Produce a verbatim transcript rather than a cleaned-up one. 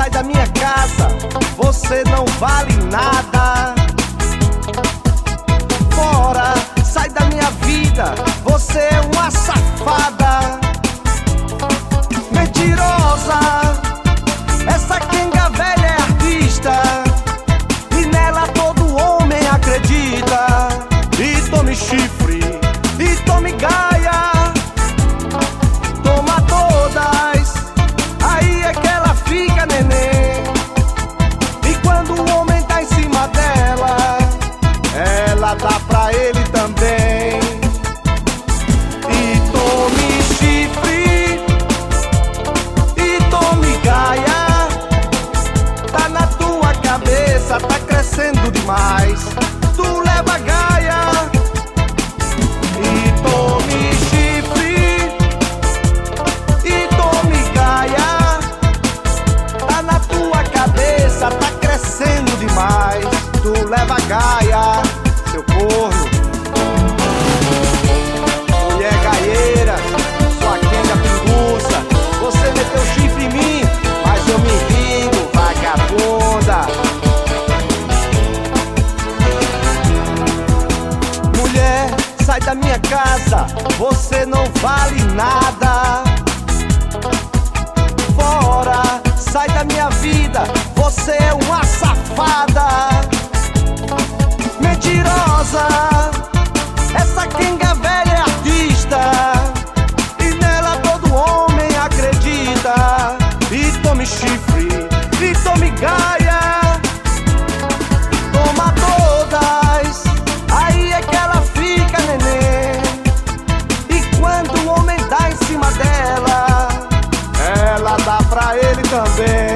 sai da minha casa, você não vale nada. Fora, sai da minha vida, você é uma safada. Mentirosa, essa quenga velha é artista, e nela todo homem acredita. E tome chifre, e tome gaia, toma todas, aí é que ela fica neném. E quando o homem tá em cima dela, ela dá pra ele também. E tome chifre, e tome gaia, tá na tua cabeça, tá crescendo demais, tu leva gaia. E tome chifre, e tome gaia, tá na tua cabeça, tá crescendo demais, tu leva gaia, seu corno. Mulher gaieira, sua quenga pinguça, você meteu chifre em mim, mas eu me vingo, vagabunda. Mulher, sai da minha casa, você não vale nada. Fora, sai da minha vida, você é uma safada. Mentirosa, essa quenga velha é artista, e nela todo homem acredita. E tome chifre, e tome gaia, toma todas, aí é que ela fica neném. E quando o homem dá em cima dela, ela dá pra ele também.